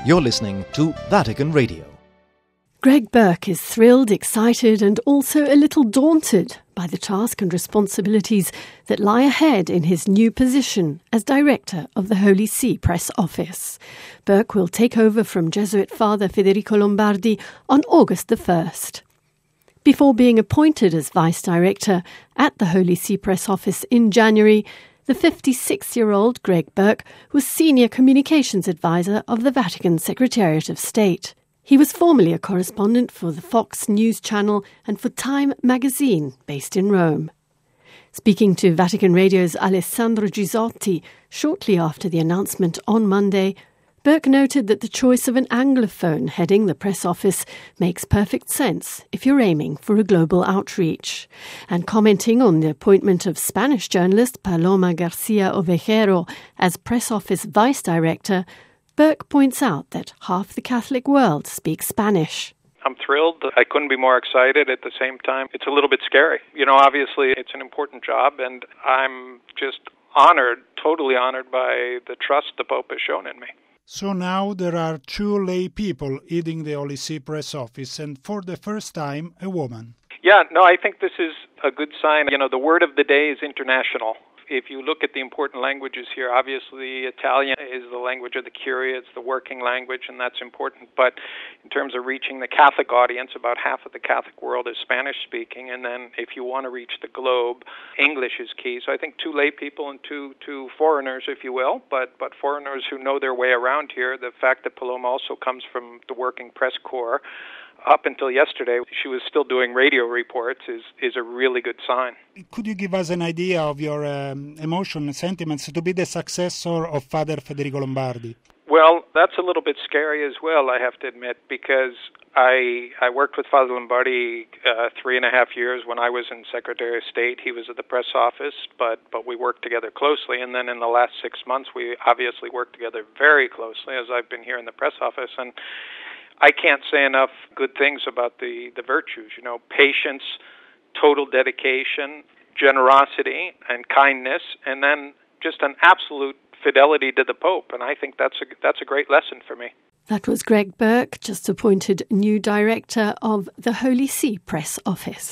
You're listening to Vatican Radio. Greg Burke is thrilled, excited and also a little daunted by the task and responsibilities that lie ahead in his new position as Director of the Holy See Press Office. Burke will take over from Jesuit Father Federico Lombardi on August the 1st. Before being appointed as Vice Director at the Holy See Press Office in January, the 56-year-old Greg Burke was Senior Communications Advisor of the Vatican Secretariat of State. He was formerly a correspondent for the Fox News Channel and for Time magazine, based in Rome. Speaking to Vatican Radio's Alessandro Gisotti shortly after the announcement on Monday, Burke noted that the choice of an Anglophone heading the press office makes perfect sense if you're aiming for a global outreach. And commenting on the appointment of Spanish journalist Paloma Garcia Ovejero as press office vice director, Burke points out that half the Catholic world speaks Spanish. I'm thrilled. I couldn't be more excited. At the same time, it's a little bit scary. Obviously, it's an important job, and I'm just honored, totally honored by the trust the Pope has shown in me. So now there are two lay people heading the Holy See Press Office, and for the first time, a woman. Yeah, no, I think this is a good sign. The word of the day is international. If you look at the important languages here, obviously Italian is the language of the Curia, it's the working language, and that's important. But in terms of reaching the Catholic audience, about half of the Catholic world is Spanish-speaking, and then if you want to reach the globe, English is key. So I think two lay people and two foreigners, if you will, but foreigners who know their way around here. The fact that Paloma also comes from the working press corps, up until yesterday, she was still doing radio reports, is a really good sign. Could you give us an idea of your emotion and sentiments to be the successor of Father Federico Lombardi? Well, that's a little bit scary as well, I have to admit, because I worked with Father Lombardi 3.5 years when I was in Secretary of State. He was at the press office, but we worked together closely. And then in the last 6 months, we obviously worked together very closely as I've been here in the press office. And I can't say enough good things about the virtues, patience, total dedication, generosity, and kindness, and then just an absolute fidelity to the Pope. And I think that's a great lesson for me. That was Greg Burke, just appointed new director of the Holy See Press Office.